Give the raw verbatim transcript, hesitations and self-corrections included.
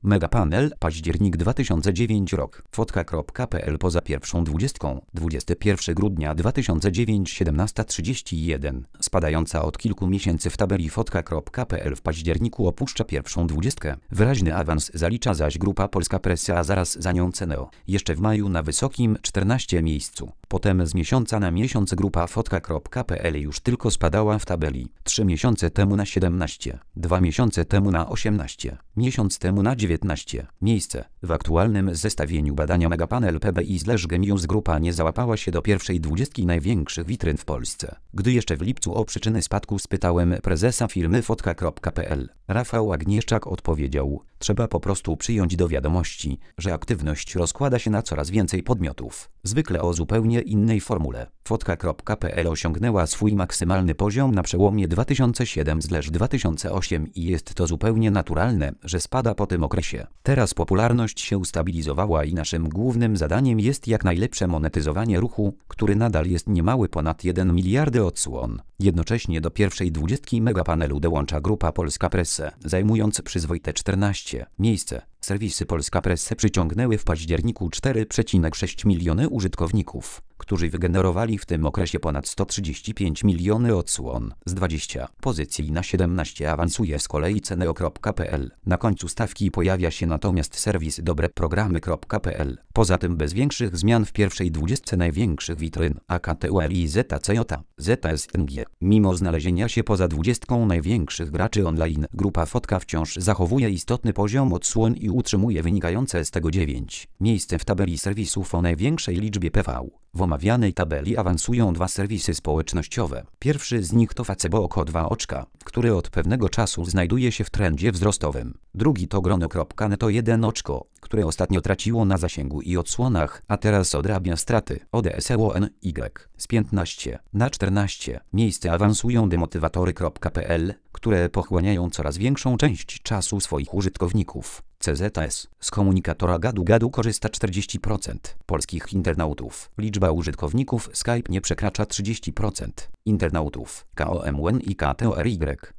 Megapanel, październik dwa tysiące dziewiąty rok. Fotka kropka pe el poza pierwszą dwudziestką. dwudziestego pierwszego grudnia dwa tysiące dziewiąty, siedemnasta trzydzieści jeden. Spadająca od kilku miesięcy w tabeli fotka kropka pe el w październiku opuszcza pierwszą dwudziestkę. Wyraźny awans zalicza zaś Grupa Polska Press, a zaraz za nią Ceneo. Jeszcze w maju na wysokim czternastym miejscu. Potem z miesiąca na miesiąc grupa fotka kropka pe el już tylko spadała w tabeli. Trzy miesiące temu na siedemnaście, dwa miesiące temu na osiemnaście, miesiąc temu na dziewiętnaście miejsce. W aktualnym zestawieniu badania Megapanel pe be i slash Gemius grupa nie załapała się do pierwszej dwudziestki największych witryn w Polsce. Gdy jeszcze w lipcu o przyczyny spadku spytałem prezesa firmy fotka kropka pe el, Rafał Agnieszczak odpowiedział: trzeba po prostu przyjąć do wiadomości, że aktywność rozkłada się na coraz więcej podmiotów. Zwykle o zupełnie innej formule. fotka kropka pe el osiągnęła swój maksymalny poziom na przełomie dwa tysiące siedem - dwa tysiące osiem i jest to zupełnie naturalne, że spada po tym okresie. Teraz popularność się ustabilizowała i naszym głównym zadaniem jest jak najlepsze monetyzowanie ruchu, który nadal jest niemały, ponad jeden miliard odsłon. Jednocześnie do pierwszej dwudziestki Megapanelu dołącza Grupa Polska Press, zajmując przyzwoite czternaste miejsce. Serwisy Polska Press przyciągnęły w październiku cztery przecinek sześć miliony użytkowników, którzy wygenerowali w tym okresie ponad sto trzydzieści pięć miliony odsłon. Z dwudziestu pozycji na siedemnaście awansuje z kolei Ceneo kropka pe el. Na końcu stawki pojawia się natomiast serwis dobreprogramy kropka pe el. Poza tym bez większych zmian w pierwszej dwudziestce największych witryn A K T U L i Zeta C J, Z S N G. Mimo znalezienia się poza dwudziestką największych graczy online, grupa Fotka wciąż zachowuje istotny poziom odsłon i utrzymuje wynikające z tego dziewięć miejsce w tabeli serwisów o największej liczbie P V. W omawianej tabeli awansują dwa serwisy społecznościowe. Pierwszy z nich to Facebook dwa oczka, który od pewnego czasu znajduje się w trendzie wzrostowym. Drugi to grono kropka net jeden oczko, które ostatnio traciło na zasięgu i odsłonach, a teraz odrabia straty. O D S E O N Y z piętnastego na czternaste miejsce awansują demotywatory kropka pe el, które pochłaniają coraz większą część czasu swoich użytkowników. C Z S z komunikatora Gadu Gadu korzysta czterdzieści procent polskich internautów. Liczba użytkowników Skype nie przekracza trzydzieści procent internautów. K O M U N i K T O R Y